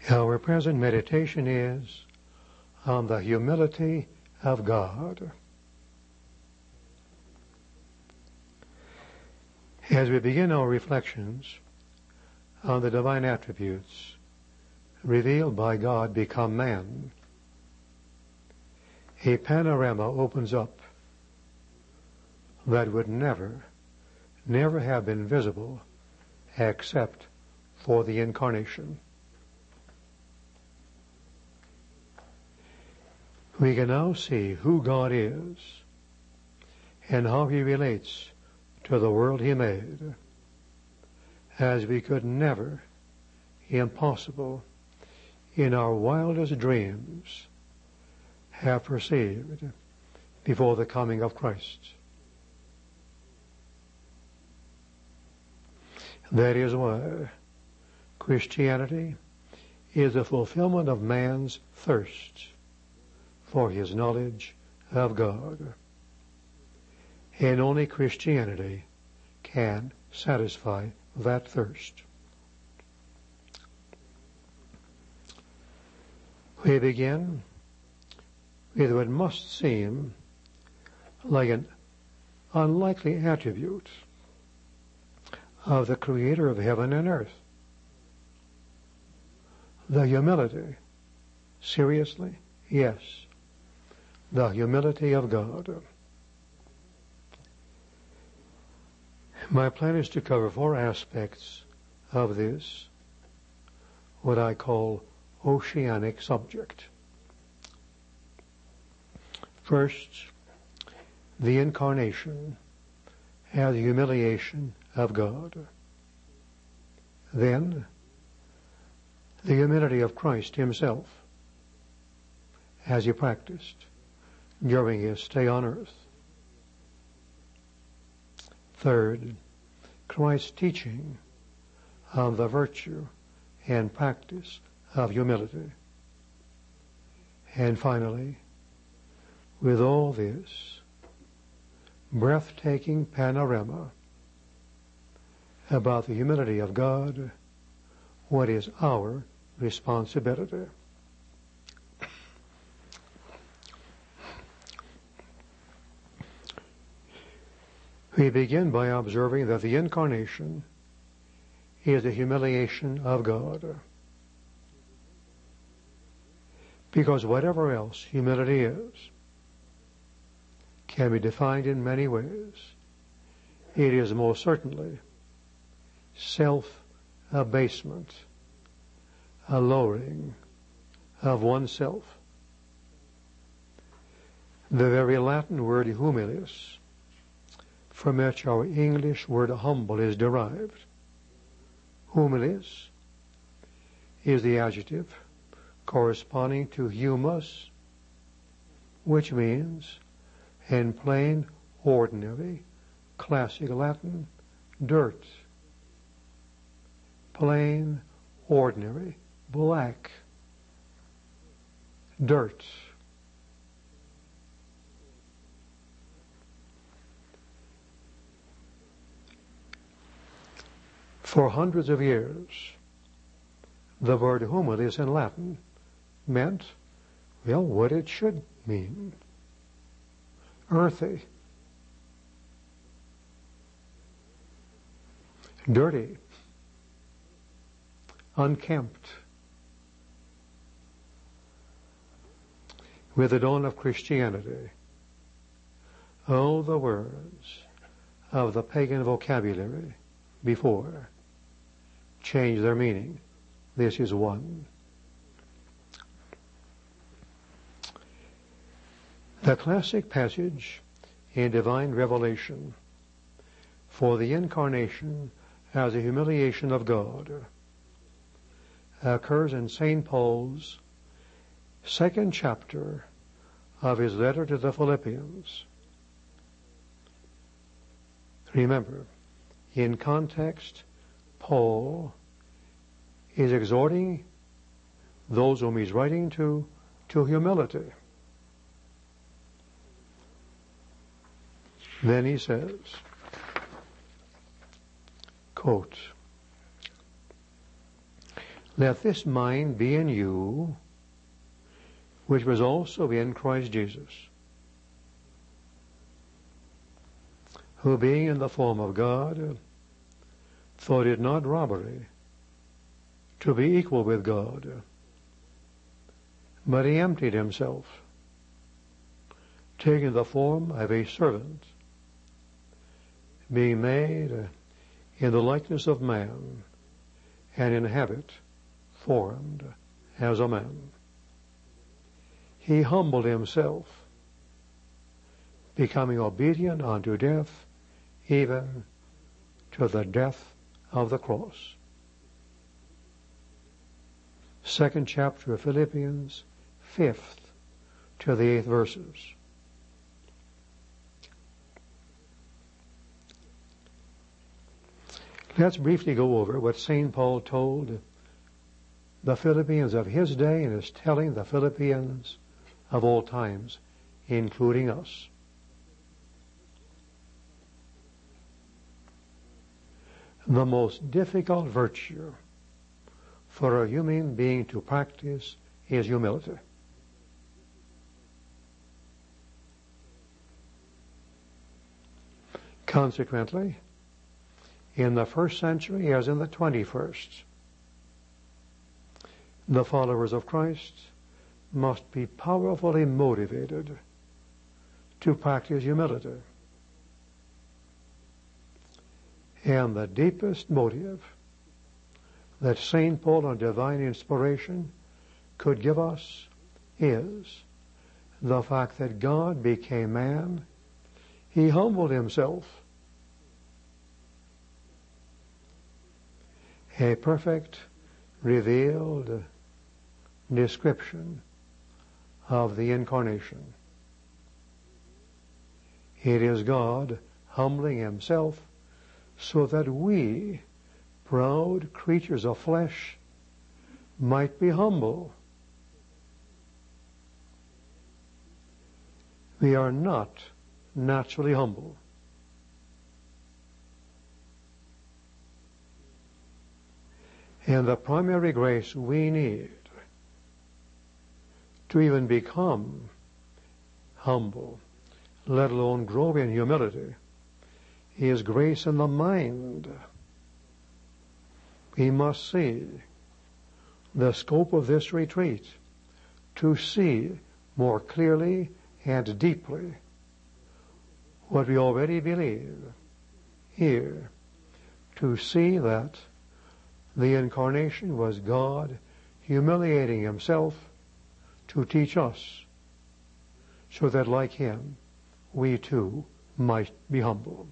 Our present meditation is on the humility of God. As we begin our reflections on the divine attributes revealed by God become man, a panorama opens up that would never have been visible except for the Incarnation. We can now see who God is and how He relates to the world He made, as we could never, impossible, in our wildest dreams, have perceived before the coming of Christ. That is why Christianity is the fulfillment of man's thirst for his knowledge of God. And only Christianity can satisfy that thirst. We begin with what must seem like an unlikely attribute of the Creator of heaven and earth. The humility. Seriously? Yes. The humility of God. My plan is to cover 4 aspects of this, what I call oceanic subject. First, the Incarnation as the humiliation of God. Then, the humility of Christ Himself as He practiced during His stay on earth. Third, Christ's teaching on the virtue and practice of humility. And finally, with all this breathtaking panorama about the humility of God, what is our responsibility? We begin by observing that the Incarnation is the humiliation of God. Because whatever else humility is can be defined in many ways, it is most certainly self-abasement, a lowering of oneself. The very Latin word humilis, from which our English word humble is derived. Humilis is the adjective corresponding to humus, which means, in plain, ordinary, classic Latin, dirt. Plain, ordinary, black, dirt. For hundreds of years, the word humilis in Latin meant, well, what it should mean. Earthy, dirty, unkempt. With the dawn of Christianity, all the words of the pagan vocabulary before change their meaning. This is one. The classic passage in divine revelation for the Incarnation as a humiliation of God occurs in St. Paul's 2nd chapter of his letter to the Philippians. Remember, in context, Paul is exhorting those whom he's writing to humility. Then he says, quote, Let this mind be in you, which was also in Christ Jesus, who being in the form of God, thought it not robbery to be equal with God, but he emptied himself, taking the form of a servant, being made in the likeness of man, and in habit formed as a man. He humbled himself, becoming obedient unto death, even to the death of the cross. Second chapter of Philippians, 5th to the 8th verses. Let's briefly go over what St. Paul told the Philippians of his day and is telling the Philippians of all times, including us. The most difficult virtue for a human being to practice is humility. Consequently, in the first century as in the 21st, the followers of Christ must be powerfully motivated to practice humility. And the deepest motive that St. Paul on divine inspiration could give us is the fact that God became man. He humbled himself. A perfect, revealed description of the Incarnation. It is God humbling himself so that we, proud creatures of flesh, might be humble. We are not naturally humble. And the primary grace we need to even become humble, let alone grow in humility, is grace in the mind. We must see the scope of this retreat to see more clearly and deeply what we already believe here, to see that the Incarnation was God humiliating himself to teach us, so that like him, we too might be humble.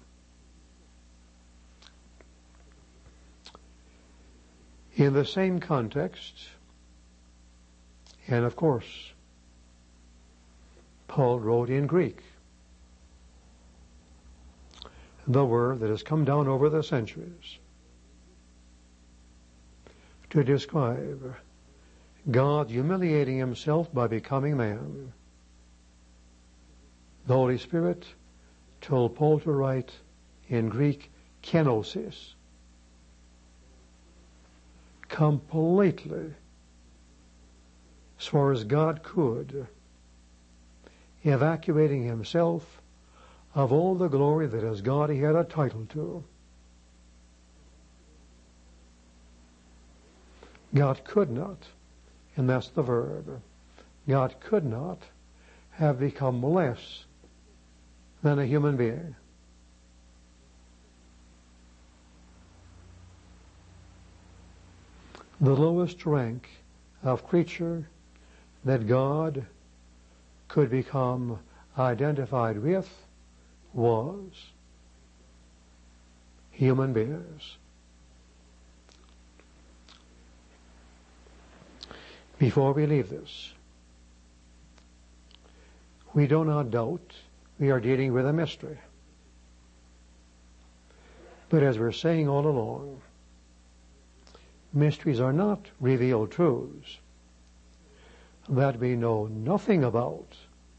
In the same context, and of course, Paul wrote in Greek, the word that has come down over the centuries to describe God humiliating himself by becoming man. The Holy Spirit told Paul to write in Greek, kenosis, completely, as far as God could, evacuating himself of all the glory that as God he had a title to. God could not, and that's the verb, God could not have become less than a human being. The lowest rank of creature that God could become identified with was human beings. Before we leave this, we do not doubt we are dealing with a mystery. But as we're saying all along, mysteries are not revealed truths that we know nothing about.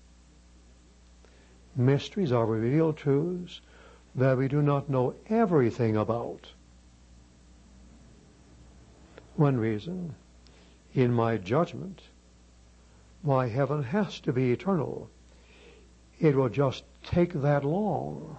Mysteries are revealed truths that we do not know everything about. One reason, in my judgment, why heaven has to be eternal. It will just take that long.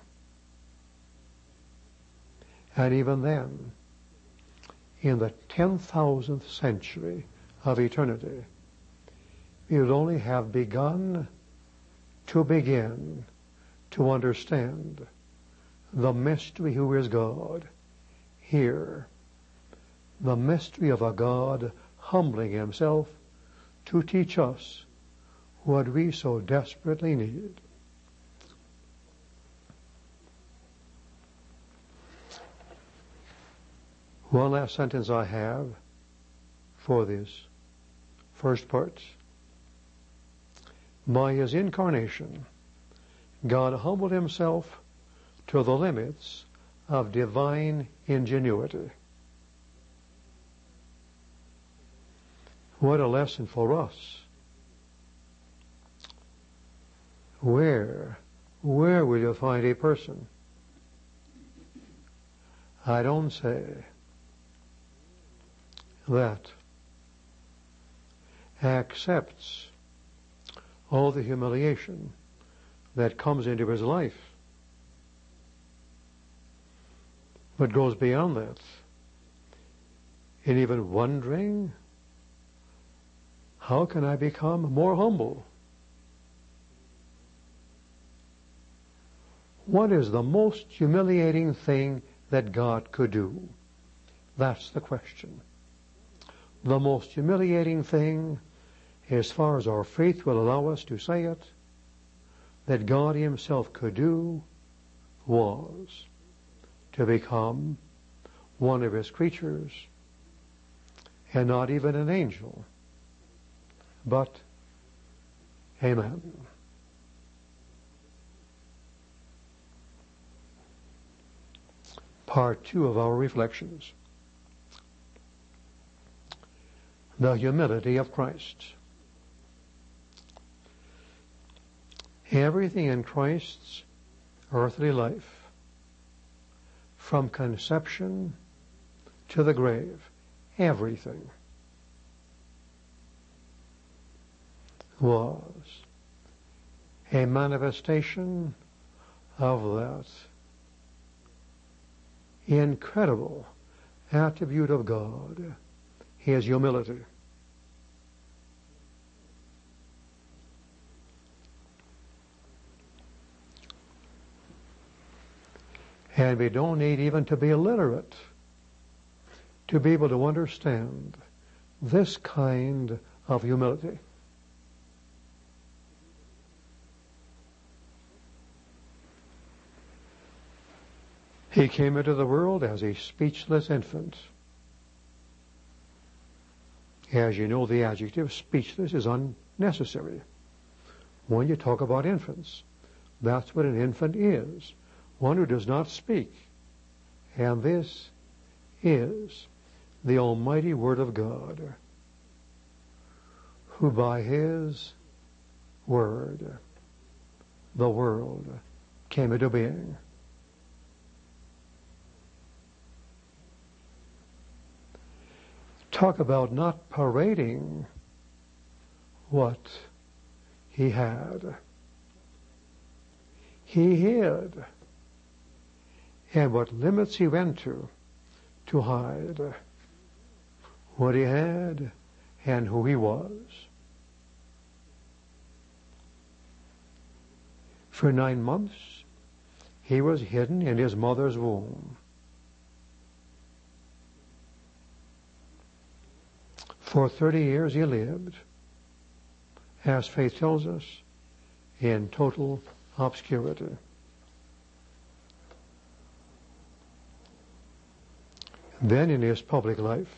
And even then, in the 10,000th century of eternity, we would only have begun to begin to understand the mystery who is God. Here, the mystery of a God humbling himself to teach us what we so desperately need. One last sentence I have for this first part. By his incarnation, God humbled himself to the limits of divine ingenuity. What a lesson for us. Where will you find a person? I don't say that accepts all the humiliation that comes into his life, but goes beyond that, and even wondering, how can I become more humble? What is the most humiliating thing that God could do? That's the question. The most humiliating thing, as far as our faith will allow us to say it, that God himself could do was to become one of his creatures, and not even an angel, but a man. Part 2 of our reflections. The humility of Christ. Everything in Christ's earthly life, from conception to the grave, everything was a manifestation of that incredible attribute of God, his humility. And we don't need even to be illiterate to be able to understand this kind of humility. He came into the world as a speechless infant. As you know, the adjective speechless is unnecessary. When you talk about infants, that's what an infant is. One who does not speak. And this is the Almighty Word of God, who by his Word, the world came into being. Talk about not parading what he had. He hid. And what limits he went to hide what he had and who he was. For 9 months, he was hidden in his mother's womb. For 30 years he lived, as faith tells us, in total obscurity. Then in his public life,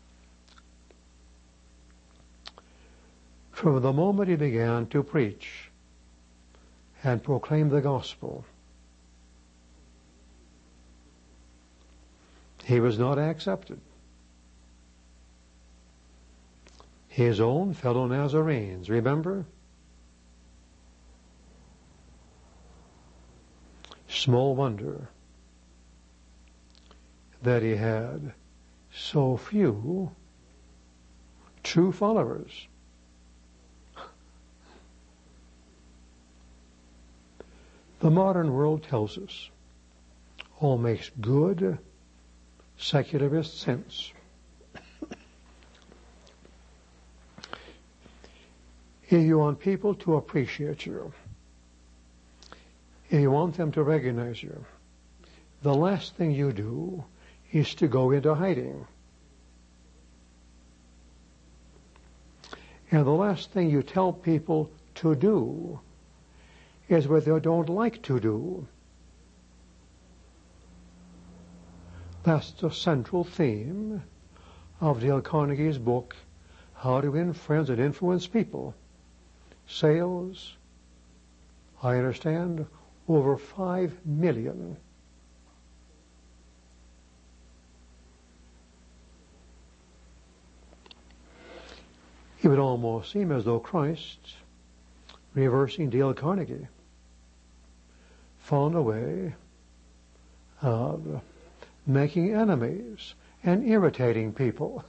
from the moment he began to preach and proclaim the gospel, he was not accepted. His own fellow Nazarenes, remember? Small wonder that he had so few true followers. The modern world tells us all makes good secularist sense. If you want people to appreciate you, if you want them to recognize you, the last thing you do is to go into hiding. And the last thing you tell people to do is what they don't like to do. That's the central theme of Dale Carnegie's book, How to Win Friends and Influence People. Sales, I understand, over 5 million. It would almost seem as though Christ, reversing Dale Carnegie, found a way of making enemies and irritating people.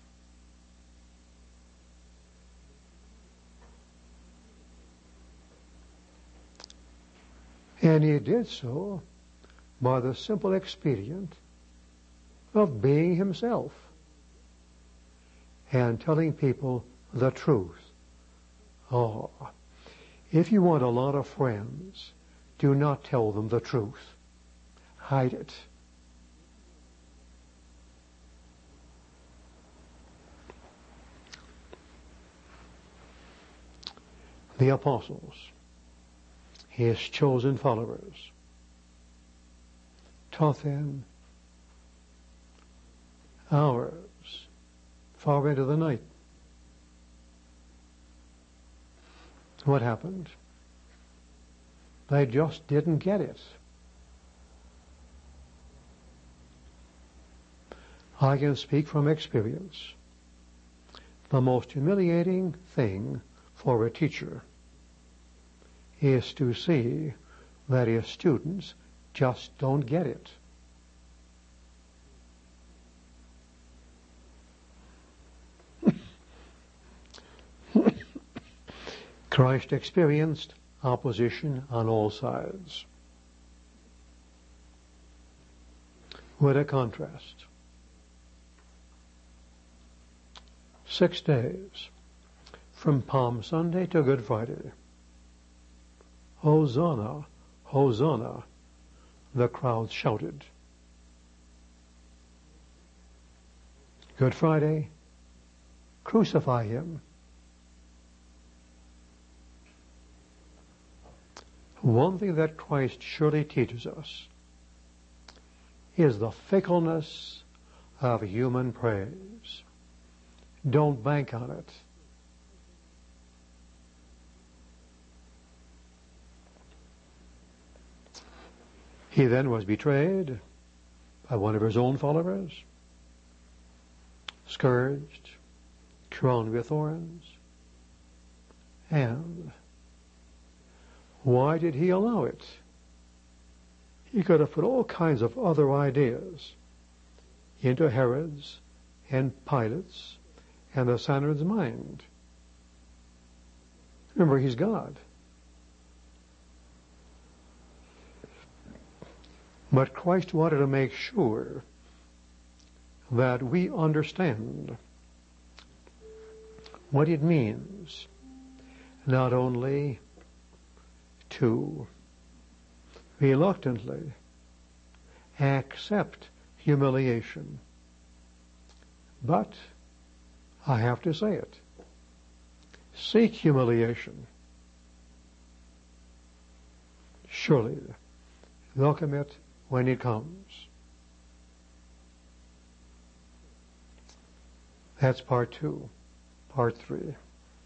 And he did so by the simple expedient of being himself and telling people the truth. Oh, if you want a lot of friends, do not tell them the truth. Hide it. The apostles, his chosen followers, taught them hours far into the night. What happened? They just didn't get it. I can speak from experience. The most humiliating thing for a teacher is to see that his students just don't get it. Christ experienced opposition on all sides. What a contrast. 6 days, from Palm Sunday to Good Friday. Hosanna, Hosanna, the crowd shouted. Good Friday, crucify him. One thing that Christ surely teaches us is the fickleness of human praise. Don't bank on it. He then was betrayed by one of his own followers, scourged, crowned with thorns, and why did he allow it? He could have put all kinds of other ideas into Herod's and Pilate's and the Sanhedrin's mind. Remember, he's God. But Christ wanted to make sure that we understand what it means not only to reluctantly accept humiliation, but, I have to say it, seek humiliation. Surely, welcome it when it comes. That's part 2. Part 3.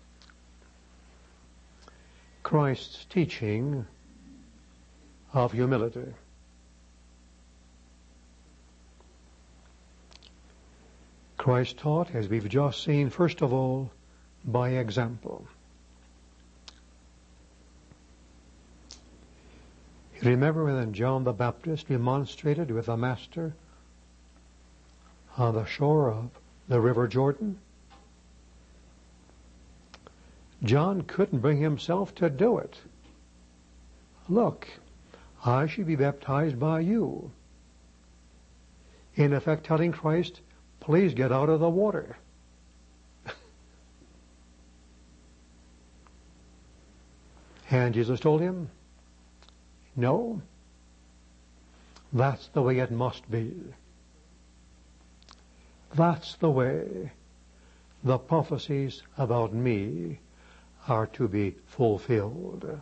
Christ's teaching of humility. Christ taught, as we've just seen, first of all, by example. You remember when John the Baptist remonstrated with the Master on the shore of the River Jordan? John couldn't bring himself to do it. Look, I should be baptized by you. In effect, telling Christ, please get out of the water. And Jesus told him, no, that's the way it must be. That's the way the prophecies about me are to be fulfilled.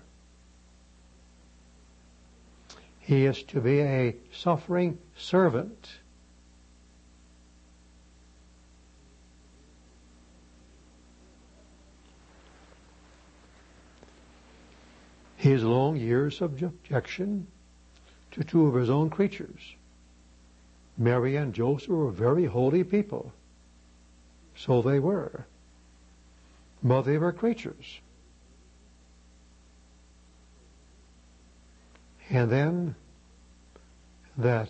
He is to be a suffering servant. His long years of subjection to two of his own creatures, Mary and Joseph, were very holy people. So they were. But they were creatures. And then that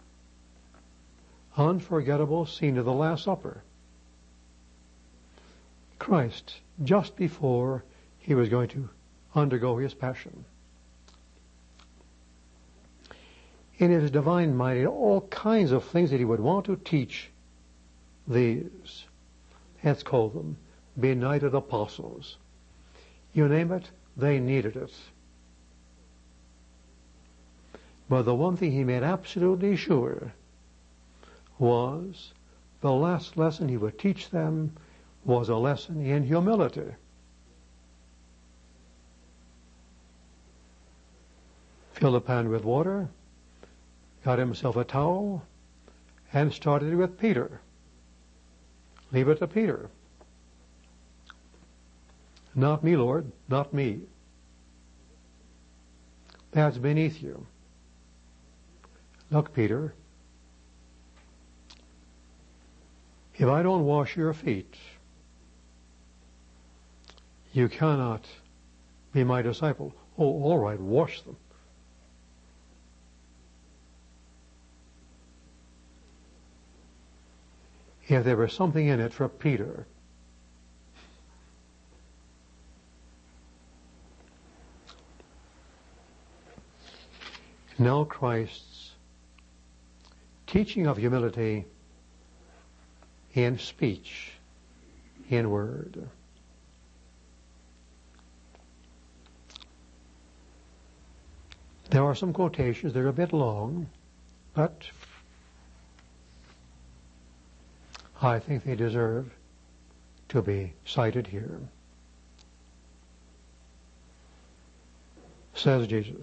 unforgettable scene of the Last Supper. Christ, just before he was going to undergo his passion. In his divine mind, all kinds of things that he would want to teach these, let's call them, benighted apostles. You name it, they needed it. But the one thing he made absolutely sure was the last lesson he would teach them was a lesson in humility. Filled a pan with water, got himself a towel, and started with Peter. Leave it to Peter. Not me, Lord, not me. That's beneath you. Look, Peter, if I don't wash your feet, you cannot be my disciple. Oh, all right, wash them. If there was something in it for Peter, now Christ's teaching of humility in speech, in word. There are some quotations, they're a bit long, but I think they deserve to be cited here. Says Jesus,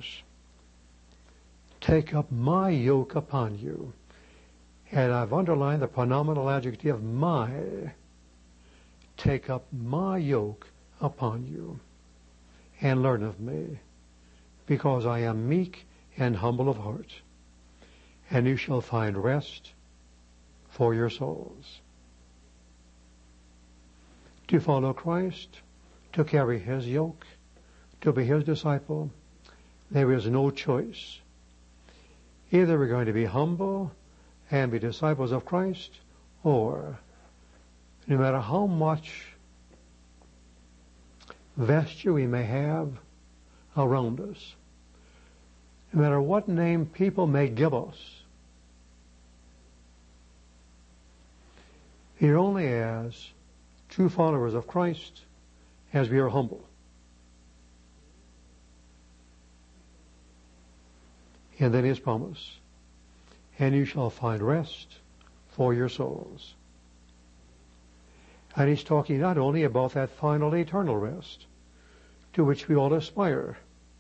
take up my yoke upon you. And I've underlined the pronominal adjective my. Take up my yoke upon you and learn of me, because I am meek and humble of heart, and you shall find rest for your souls. To follow Christ, to carry his yoke, to be his disciple, there is no choice. Either we're going to be humble and be disciples of Christ, or no matter how much vesture we may have around us, no matter what name people may give us, we're only as true followers of Christ as we are humble. And then his promise, and you shall find rest for your souls. And he's talking not only about that final eternal rest to which we all aspire.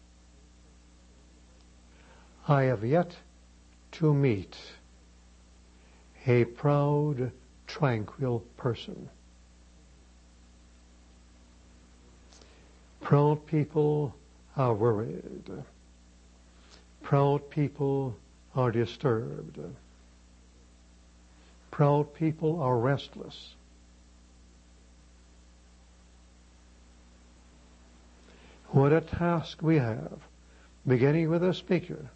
I have yet to meet a proud, tranquil person. Proud people are worried. Proud people are disturbed. Proud people are restless. What a task we have, beginning with the speaker,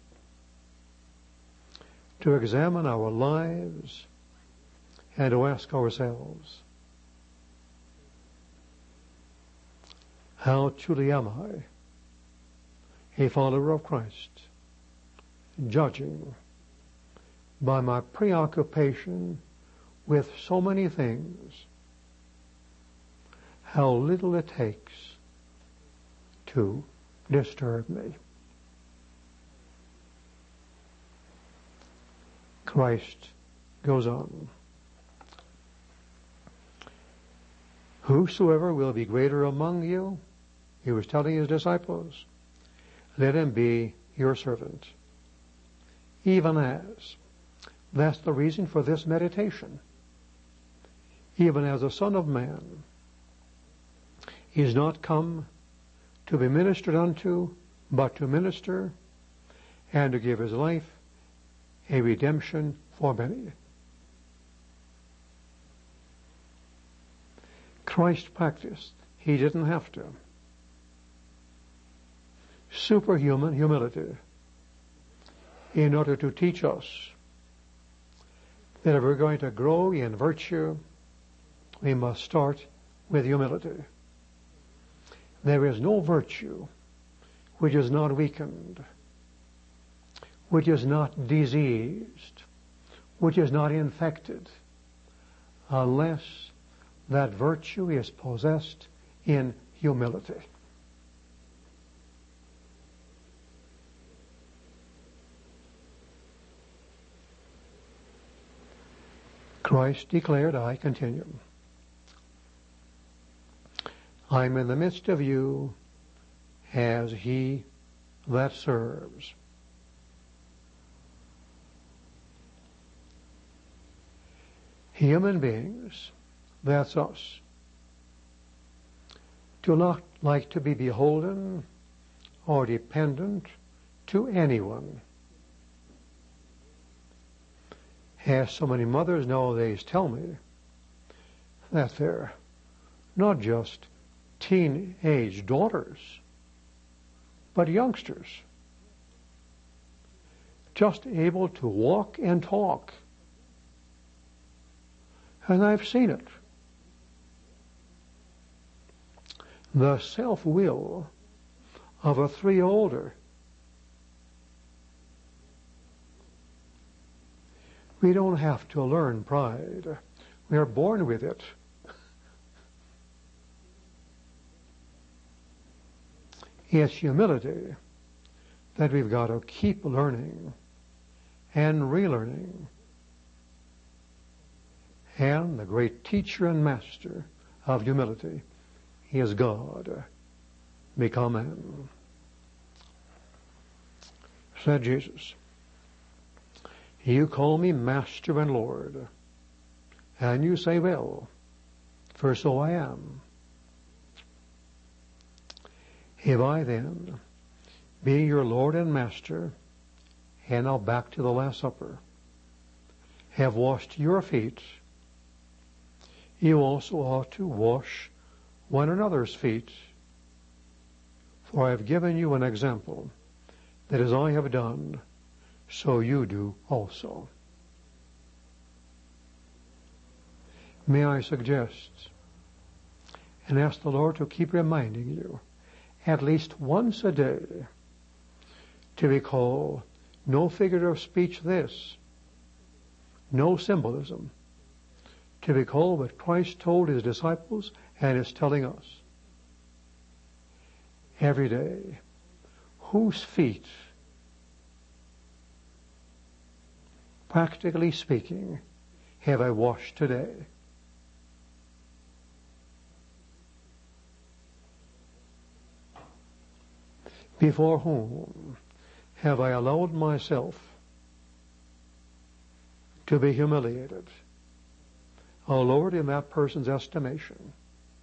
to examine our lives and to ask ourselves, How truly am I a follower of Christ, judging by my preoccupation with so many things how little it takes to disturb me. Christ goes on. Whosoever will be greater among you, he was telling his disciples, let him be your servant. Even as, that's the reason for this meditation, even as the Son of Man is not come to be ministered unto, but to minister and to give his life a redemption for many. Christ practiced. He didn't have to. Superhuman humility in order to teach us that if we're going to grow in virtue, we must start with humility. There is no virtue which is not weakened, which is not diseased, which is not infected, unless that virtue is possessed in humility. Christ declared, I continue, I am in the midst of you as he that serves. Human beings, that's us, do not like to be beholden or dependent to anyone. As so many mothers nowadays tell me that they're not just teenage daughters, but youngsters, just able to walk and talk. And I've seen it. The self-will of a 3-year-older. We don't have to learn pride. We are born with it. It's humility that we've got to keep learning and relearning. And the great teacher and master of humility is God, become man. Said Jesus, you call me Master and Lord, and you say, well, for so I am. If I then, being your Lord and Master, and now back to the Last Supper, have washed your feet, you also ought to wash one another's feet. For I have given you an example, that as I have done, so you do also. May I suggest and ask the Lord to keep reminding you at least once a day to recall no figure of speech this, no symbolism, to recall what Christ told his disciples and is telling us. Every day, whose feet, practically speaking, have I washed today? Before whom have I allowed myself to be humiliated or lowered in that person's estimation?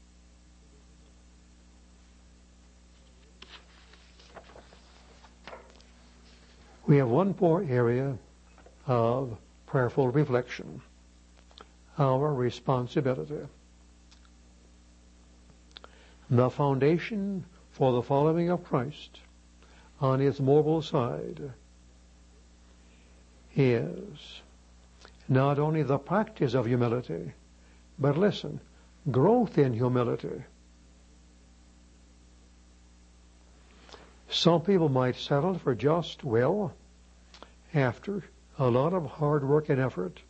We have one more area of prayerful reflection, our responsibility. The foundation for the following of Christ on its moral side is not only the practice of humility, but listen, growth in humility. Some people might settle for just, well, after a lot of hard work and effort,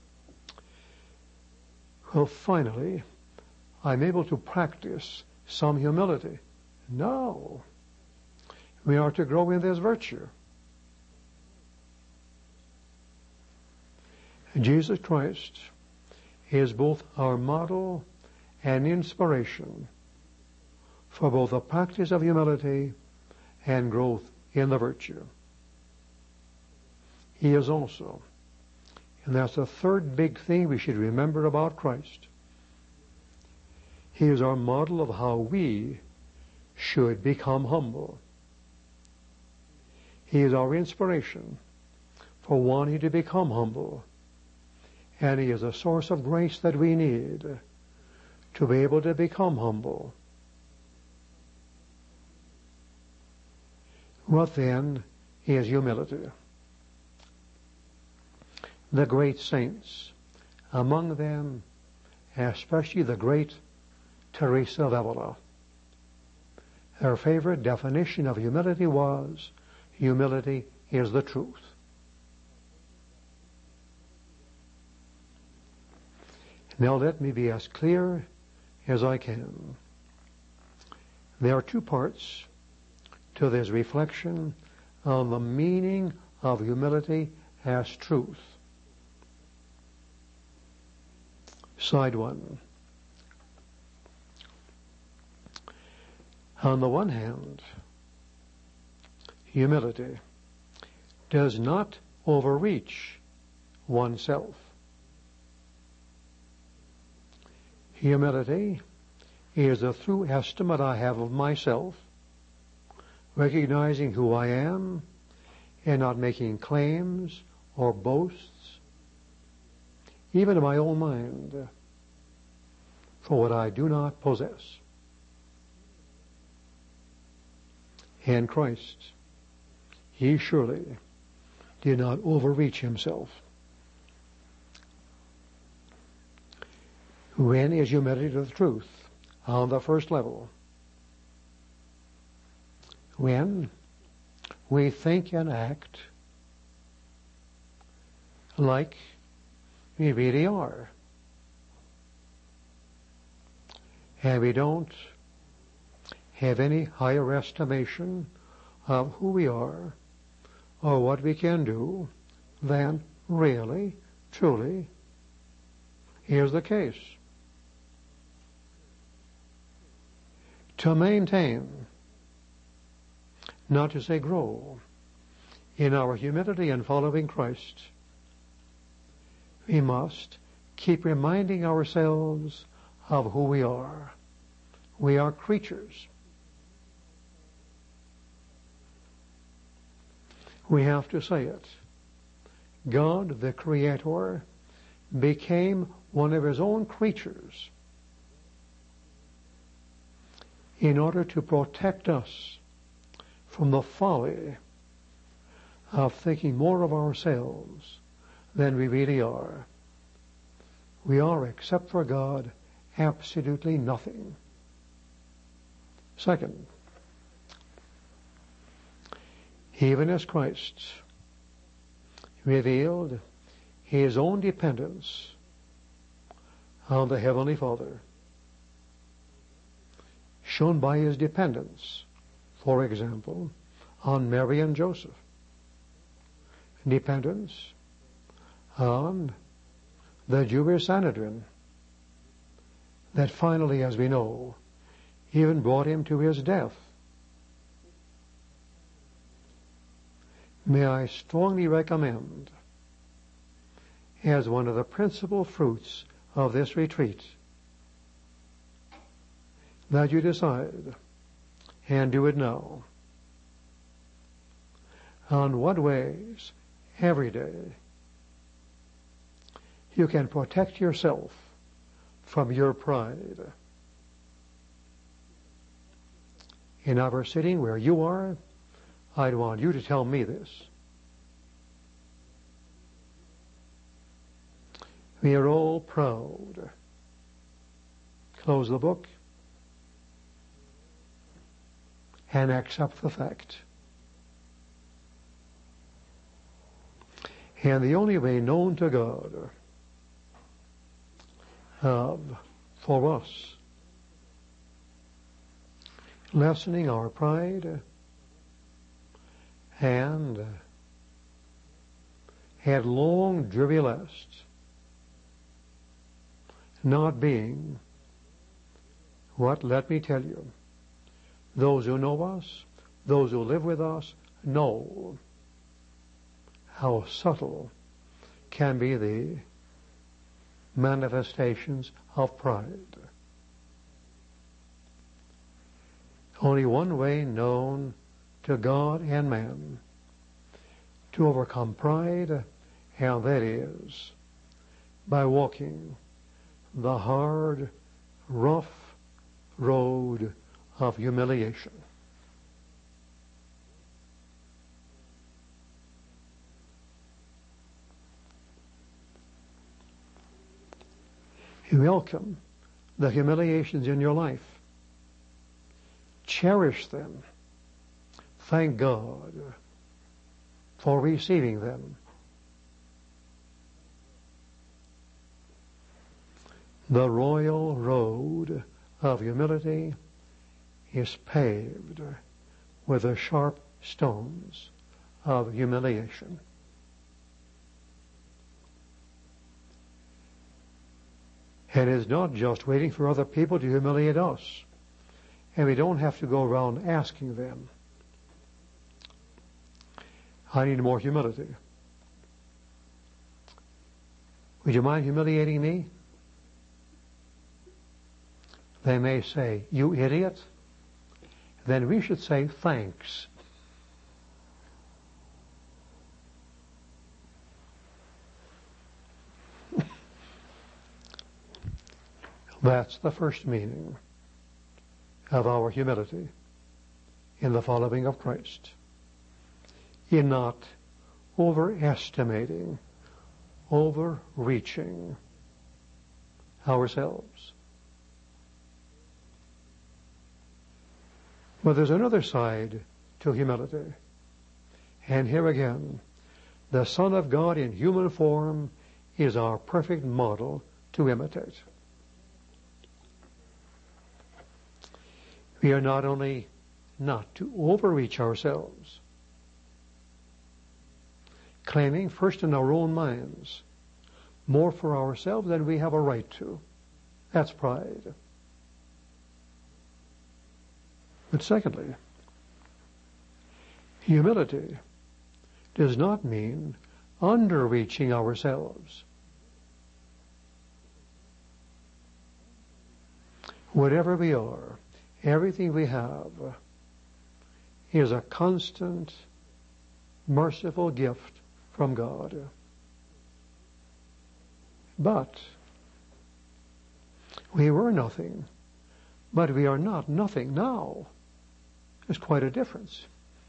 well, finally, I'm able to practice some humility. No. We are to grow in this virtue. Jesus Christ is both our model and inspiration for both the practice of humility and growth in the virtue. He is also, and that's the third big thing we should remember about Christ, He is our model of how we should become humble. He is our inspiration for wanting to become humble. And He is a source of grace that we need to be able to become humble. What then is humility? The great saints, among them especially the great Teresa of Avila, her favorite definition of humility was, humility is the truth. Now let me be as clear as I can. There are two parts to this reflection on the meaning of humility as truth. Side one. On the one hand, humility does not overreach oneself. Humility is a true estimate I have of myself, recognizing who I am and not making claims or boasts, even in my own mind, for what I do not possess. And Christ, He surely did not overreach Himself. When is humility to the truth? On the first level. When we think and act like we really are. And we don't have any higher estimation of who we are or what we can do than really, truly is the case. To maintain, not to say grow, in our humility and following Christ, we must keep reminding ourselves of who we are. We are creatures. We have to say it. God, the Creator, became one of His own creatures in order to protect us from the folly of thinking more of ourselves than we really are. We are, except for God, absolutely nothing. Second, even as Christ revealed His own dependence on the Heavenly Father, shown by His dependence, for example, on Mary and Joseph, dependence on the Jewish Sanhedrin that finally, as we know, even brought Him to His death. May I strongly recommend, as one of the principal fruits of this retreat, that you decide, and do it now, on what ways every day you can protect yourself from your pride. In our sitting where you are, I'd want you to tell me this. We are all proud. Close the book and accept the fact And the only way known to God for us, lessening our pride and headlong dreary lust, not being what, let me tell you, those who know us, those who live with us, know how subtle can be the manifestations of pride. Only one way known to God and man to overcome pride, and that is by walking the hard, rough road of humiliation. You welcome the humiliations in your life. Cherish them. Thank God for receiving them. The royal road of humility is paved with the sharp stones of humiliation. And it's not just waiting for other people to humiliate us. And we don't have to go around asking them, I need more humility. Would you mind humiliating me? They may say, you idiot. Then we should say, thanks. That's the first meaning of our humility in the following of Christ. In not overestimating, overreaching ourselves. But there's another side to humility. And here again, the Son of God in human form is our perfect model to imitate. We are not only not to overreach ourselves, claiming first in our own minds more for ourselves than we have a right to. That's pride. But secondly, humility does not mean underreaching ourselves. Whatever we are, everything we have is a constant, merciful gift from God. But we were nothing, but we are not nothing now. There's quite a difference.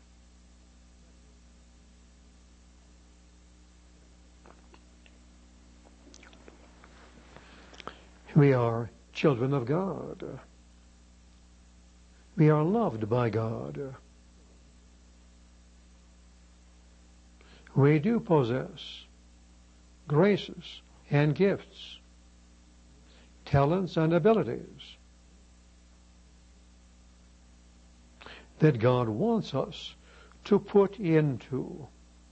We are children of God. We are loved by God. We do possess graces and gifts, talents and abilities that God wants us to put into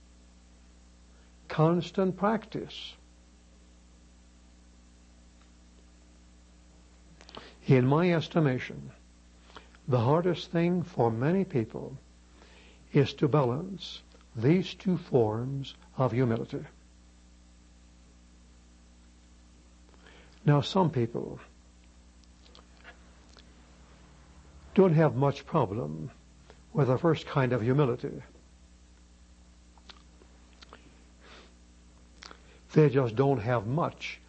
constant practice. In my estimation, the hardest thing for many people is to balance these two forms of humility. Now, some people don't have much problem with the first kind of humility. They just don't have much.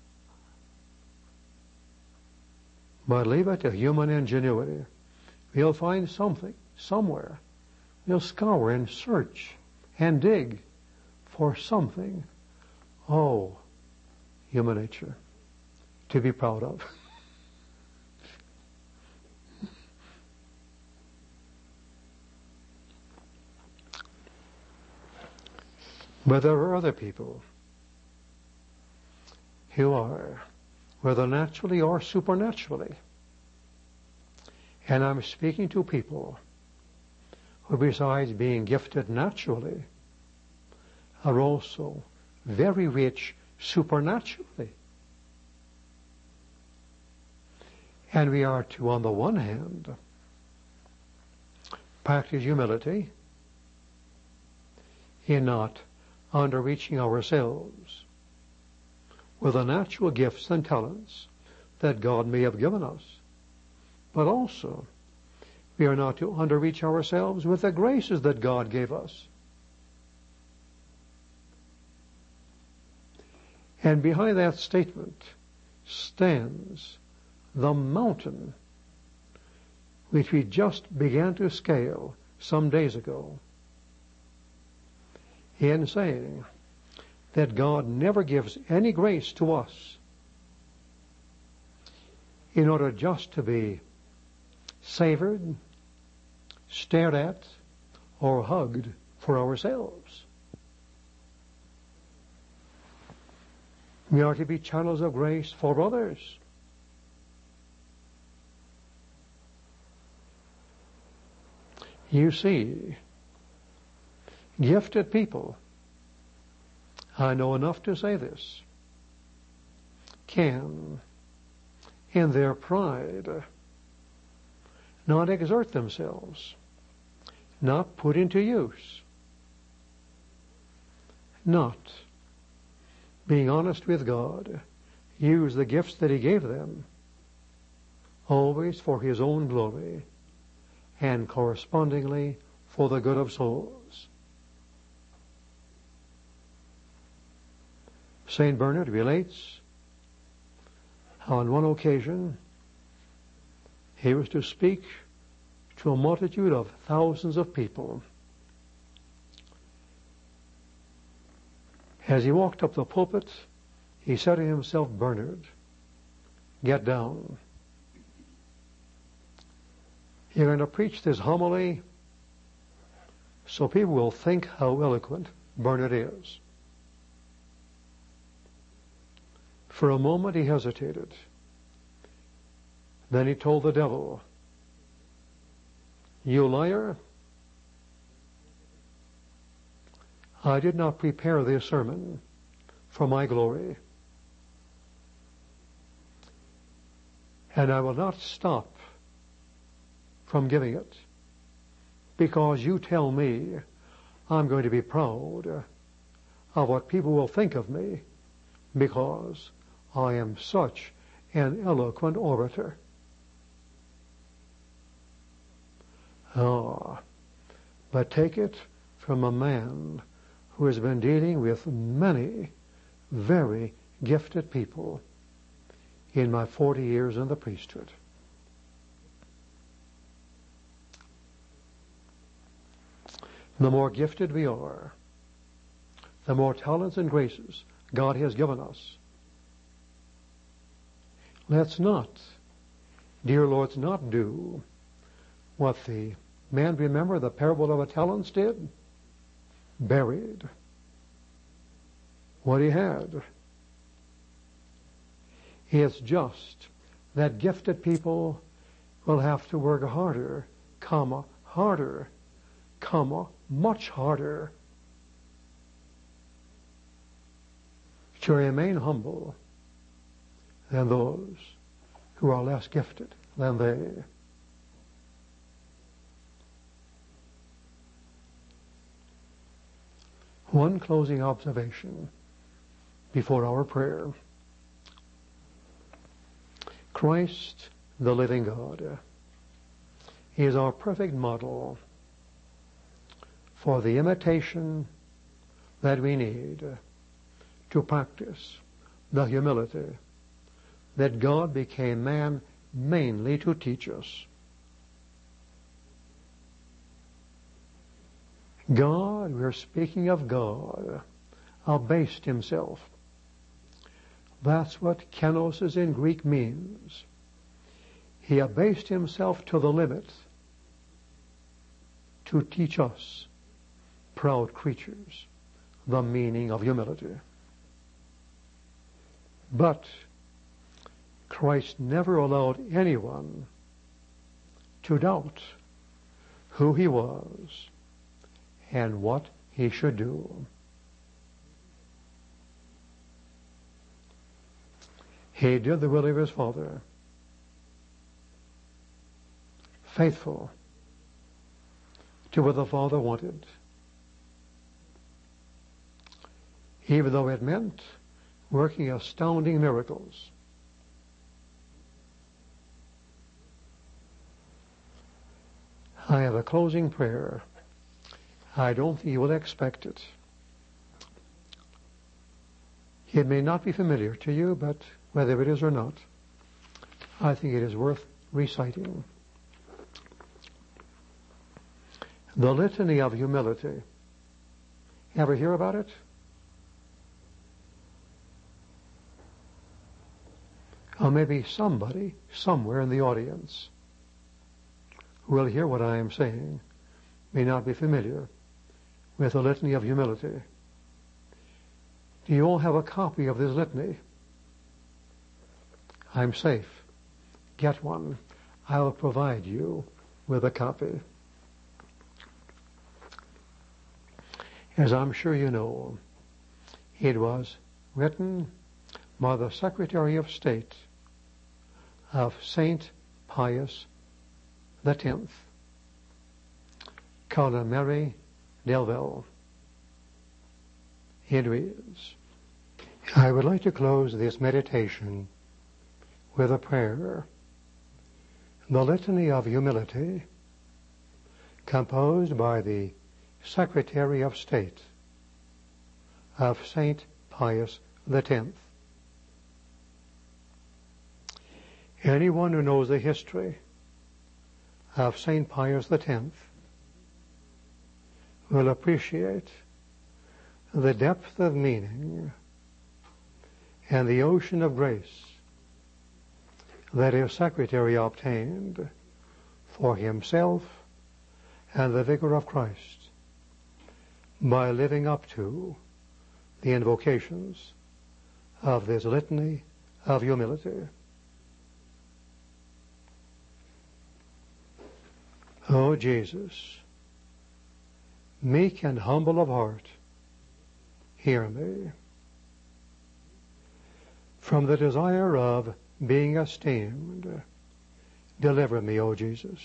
But leave it to human ingenuity. We'll find something, somewhere. We'll scour and search and dig for something. Oh, human nature, to be proud of. But there are other people who are, whether naturally or supernaturally. And I'm speaking to people who, besides being gifted naturally, are also very rich supernaturally. And we are to, on the one hand, practice humility in not underreaching ourselves with the natural gifts and talents that God may have given us. But also, we are not to underreach ourselves with the graces that God gave us. And behind that statement stands the mountain which we just began to scale some days ago, in saying that God never gives any grace to us in order just to be savored, stared at, or hugged for ourselves. We are to be channels of grace for others. You see, gifted people, I know enough to say this, can, in their pride, not exert themselves, not put into use, not, being honest with God, use the gifts that He gave them, always for His own glory, and correspondingly for the good of souls. St. Bernard relates how on one occasion he was to speak to a multitude of thousands of people. As he walked up the pulpit, he said to himself, "Bernard, get down. You're going to preach this homily so people will think how eloquent Bernard is." For a moment he hesitated. Then he told the devil, "You liar, I did not prepare this sermon for my glory, and I will not stop from giving it because you tell me I'm going to be proud of what people will think of me because I am such an eloquent orator." But take it from a man who has been dealing with many very gifted people in my 40 years in the priesthood. The more gifted we are, the more talents and graces God has given us. Let's not, dear Lords, not do what the man, remember the parable of the talents did? Buried what he had. It's just that gifted people will have to work harder, much harder to remain humble than those who are less gifted than they. One closing observation before our prayer. Christ, the living God, is our perfect model for the imitation that we need to practice the humility that God became man mainly to teach us. God, we're speaking of God, abased himself. That's what kenosis in Greek means. He abased himself to the limit to teach us, proud creatures, the meaning of humility. But Christ never allowed anyone to doubt who he was and what he should do. He did the will of his Father, faithful to what the Father wanted, even though it meant working astounding miracles. I have a closing prayer. I don't think you will expect it. It may not be familiar to you, but whether it is or not, I think it is worth reciting. The Litany of Humility. Ever hear about it? Or maybe somebody somewhere in the audience who will hear what I am saying may not be familiar with the Litany of Humility. Do you all have a copy of this litany? I'm safe. Get one. I'll provide you with a copy. As I'm sure you know, it was written by the Secretary of State of Saint Pius X, Cardinal Mary Delville. It reads, I would like to close this meditation with a prayer. The Litany of Humility, composed by the Secretary of State of Saint Pius X. Anyone who knows the history of Saint Pius X will appreciate the depth of meaning and the ocean of grace that his secretary obtained for himself and the vicar of Christ by living up to the invocations of this litany of humility. O Jesus, meek and humble of heart, hear me. From the desire of being esteemed, deliver me, O Jesus.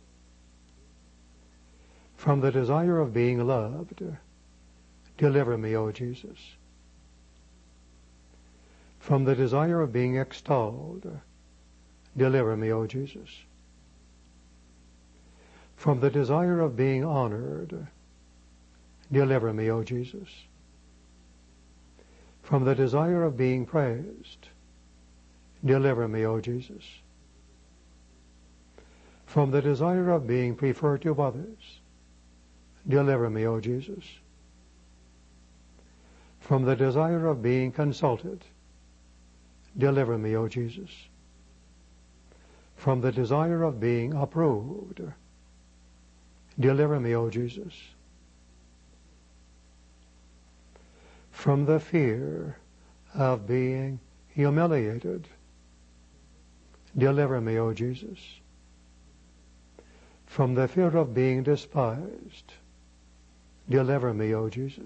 From the desire of being loved, deliver me, O Jesus. From the desire of being extolled, deliver me, O Jesus. From the desire of being honored, deliver me, O Jesus. From the desire of being praised, deliver me, O Jesus. From the desire of being preferred to others, deliver me, O Jesus. From the desire of being consulted, deliver me, O Jesus. From the desire of being approved, deliver me, O Jesus. From the fear of being humiliated, deliver me, O Jesus. From the fear of being despised, deliver me, O Jesus.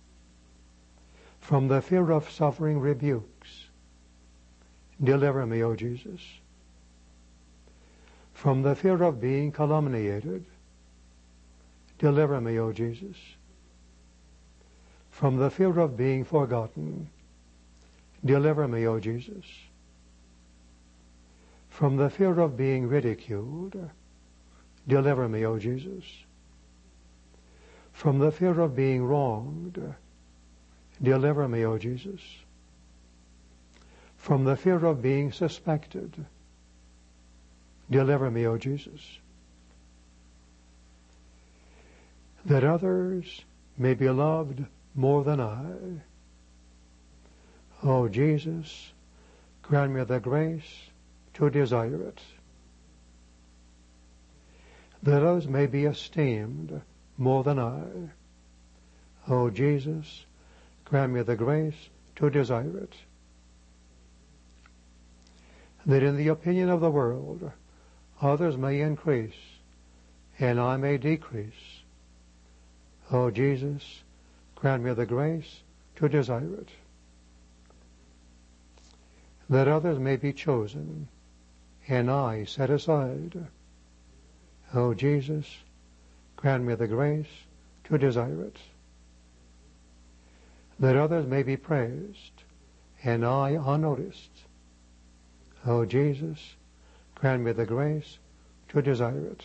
From the fear of suffering rebukes, deliver me, O Jesus. From the fear of being calumniated, deliver me, O Jesus. From the fear of being forgotten, deliver me, O Jesus. From the fear of being ridiculed, deliver me, O Jesus. From the fear of being wronged, deliver me, O Jesus. From the fear of being suspected, deliver me, O Jesus. That others may be loved more than I. O Jesus, grant me the grace to desire it. That others may be esteemed more than I. O Jesus, grant me the grace to desire it. That in the opinion of the world, others may increase and I may decrease. O Jesus, grant me the grace to desire it. That others may be chosen and I set aside. O Jesus, grant me the grace to desire it. That others may be praised and I unnoticed. O Jesus, grant me the grace to desire it.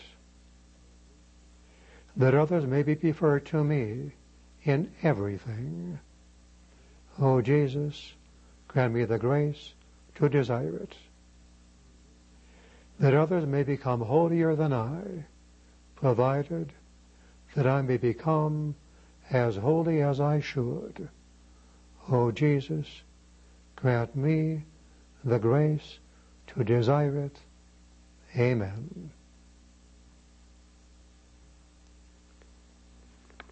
That others may be preferred to me in everything. O Jesus, grant me the grace to desire it. That others may become holier than I, provided that I may become as holy as I should. O Jesus, grant me the grace to desire it. Amen.